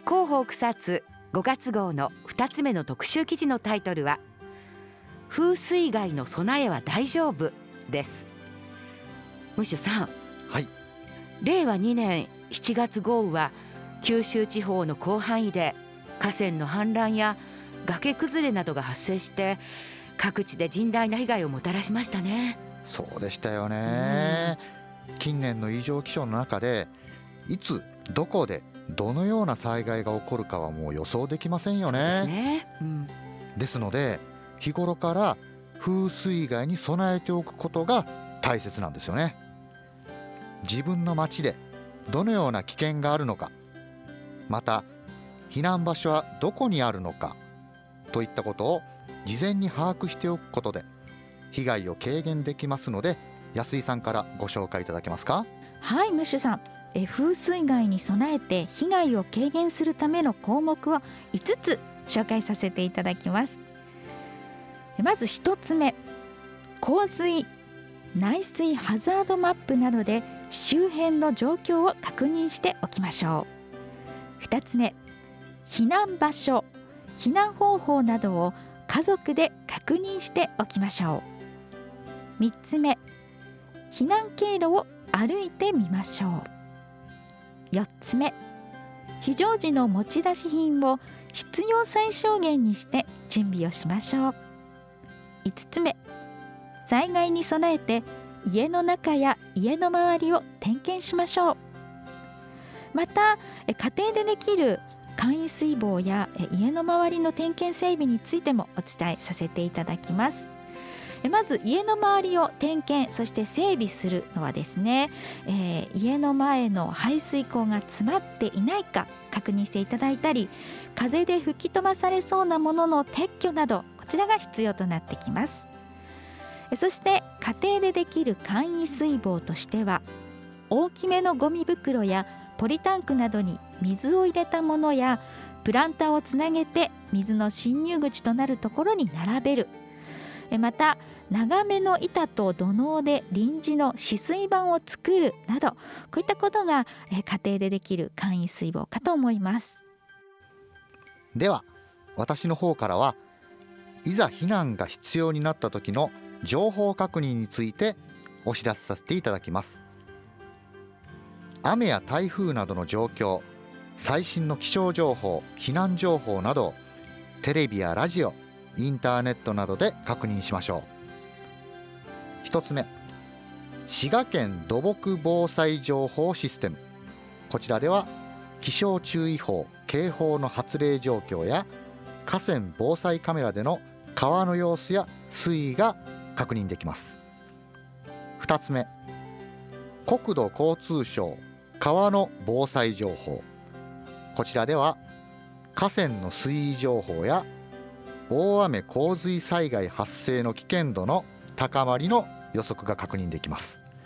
広報草津5月号の2つ目の特集記事のタイトルは風水害の備えは大丈夫です。ムッシュさん、 はい、 令和2年7月豪雨は九州地方の広範囲で河川の氾濫や崖崩れなどが発生して各地で甚大な被害をもたらしましたね。 そうでしたよね。近年の異常気象の中でいつどこでどのような災害が起こるかはもう予想できませんよね。 そうですね、 ですので日頃から風水害に備えておくことが大切なんですよね。自分の町でどのような危険があるのか、また避難場所はどこにあるのかといったことを事前に把握しておくことで被害を軽減できますので、安井さんからご紹介いただけますか。 はい、ムッシュさん、風水害に備えて被害を軽減するための項目を5つ紹介させていただきます。まず1つ目、洪水内水ハザードマップなどで周辺の状況を確認しておきましょう。2つ目、避難場所避難方法などを家族で確認しておきましょう。3つ目、避難経路を歩いてみましょう。4つ目、非常時の持ち出し品を必要最小限にして準備をしましょう。5つ目、災害に備えて家の中や家の周りを点検しましょう。また家庭でできる簡易水防や家の周りの点検整備についてもお伝えさせていただきます。まず家の周りを点検そして整備するのはですね、家の前の排水溝が詰まっていないか確認していただいたり、風で吹き飛ばされそうなものの撤去などこちらが必要となってきます。そして家庭でできる簡易水防としては、大きめのゴミ袋やポリタンクなどに水を入れたものやプランターをつなげて水の侵入口となるところに並べる、また長めの板と土のうで臨時の止水板を作るなど、こういったことが家庭でできる簡易水防かと思います。 では私の方からはいざ避難が必要になった時の情報確認についてお知らせさせていただきます。雨や台風などの状況、最新の気象情報、避難情報などテレビやラジオ、インターネットなどで確認しましょう。一つ目、滋賀県土木防災情報システム。こちらでは気象注意報・警報の発令状況や河川防災カメラでの川の様子や水位が確認できます。二つ目、国土交通省川の防災情報。こちらでは河川の水位情報や大雨洪水災害発生の危険度の高まりの予測が確認できます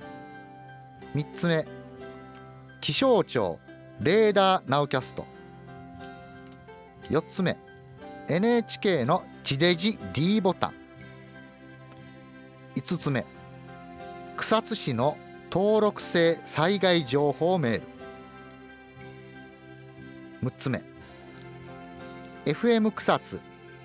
。3つ目、気象庁レーダーナウキャスト。4つ目、NHK の地デジ D ボタン。5つ目、草津市の登録制災害情報メール。6つ目、FM 草津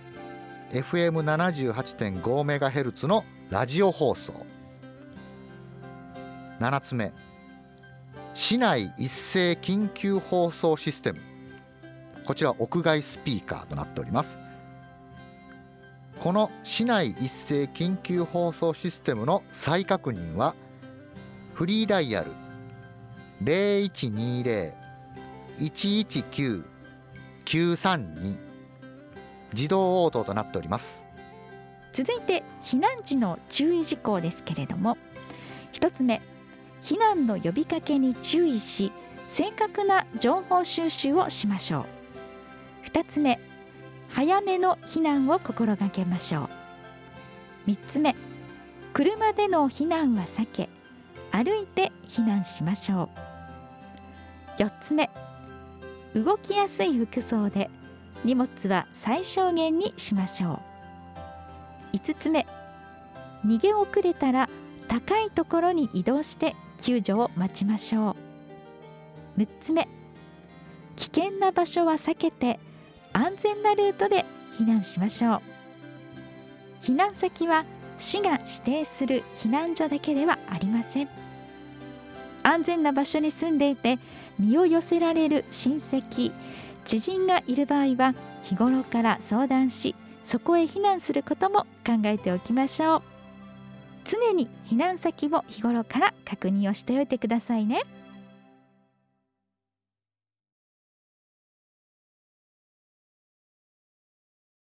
FM78.5MHz のラジオ放送。7つ目、市内一斉緊急放送システム。こちら屋外スピーカーとなっております。この市内一斉緊急放送システムの再確認はフリーダイヤル 0120-119-932 自動応答となっております。 続いて避難時の注意事項ですけれども、1つ目、避難の呼びかけに注意し正確な情報収集をしましょう。2つ目、早めの避難を心がけましょう。3つ目、車での避難は避け歩いて避難しましょう。4つ目、動きやすい服装で荷物は最小限にしましょう。5つ目、逃げ遅れたら高いところに移動して救助を待ちましょう。6つ目、 危険な場所は避けて安全なルートで避難しましょう。避難先は市が指定する避難所だけではありません。安全な場所に住んでいて身を寄せられる親戚、知人がいる場合は日頃から相談し、そこへ避難することも考えておきましょう。常に避難先を日頃から確認をしておいてくださいね。